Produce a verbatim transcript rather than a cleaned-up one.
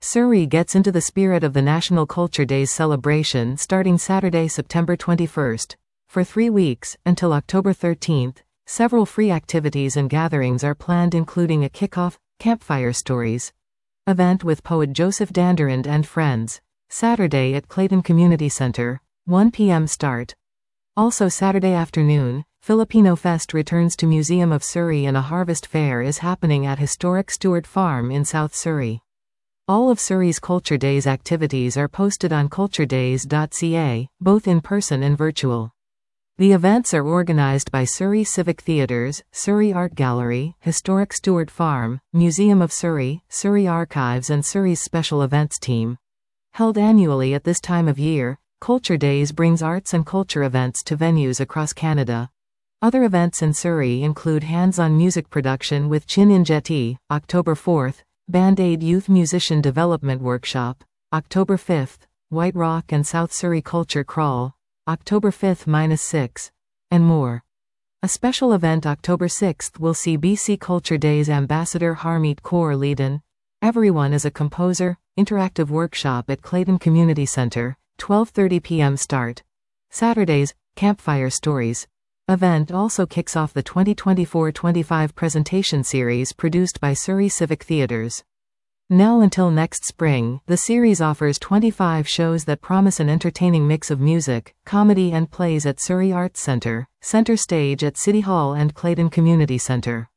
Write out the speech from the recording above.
Surrey gets into the spirit of the National Culture Days celebration starting Saturday, September twenty-first. For three weeks, until October thirteenth, several free activities and gatherings are planned, including a kickoff, Campfire Stories event with poet Joseph Danderand and friends. Saturday at Clayton Community Center, one p m start. Also Saturday afternoon, Filipino Fest returns to Museum of Surrey and a harvest fair is happening at historic Stewart Farm in South Surrey. All of Surrey's Culture Days activities are posted on culture days dot c a, both in person and virtual. The events are organized by Surrey Civic Theatres, Surrey Art Gallery, Historic Stewart Farm, Museum of Surrey, Surrey Archives and Surrey's Special Events Team. Held annually at this time of year, Culture Days brings arts and culture events to venues across Canada. Other events in Surrey include hands-on music production with Chin Injeti, October fourth, Band-Aid Youth Musician Development Workshop, October fifth, White Rock and South Surrey Culture Crawl, October fifth to sixth, and more. A special event October sixth will see B C Culture Days Ambassador Harmeet Kaur lead an Everyone is a Composer interactive workshop at Clayton Community Center, twelve thirty p m start. Saturday's Campfire Stories event also kicks off the twenty twenty-four twenty-five presentation series produced by Surrey Civic Theatres. Now until next spring, the series offers twenty-five shows that promise an entertaining mix of music, comedy and plays at Surrey Arts Centre, Centre Stage at City Hall and Clayton Community Centre.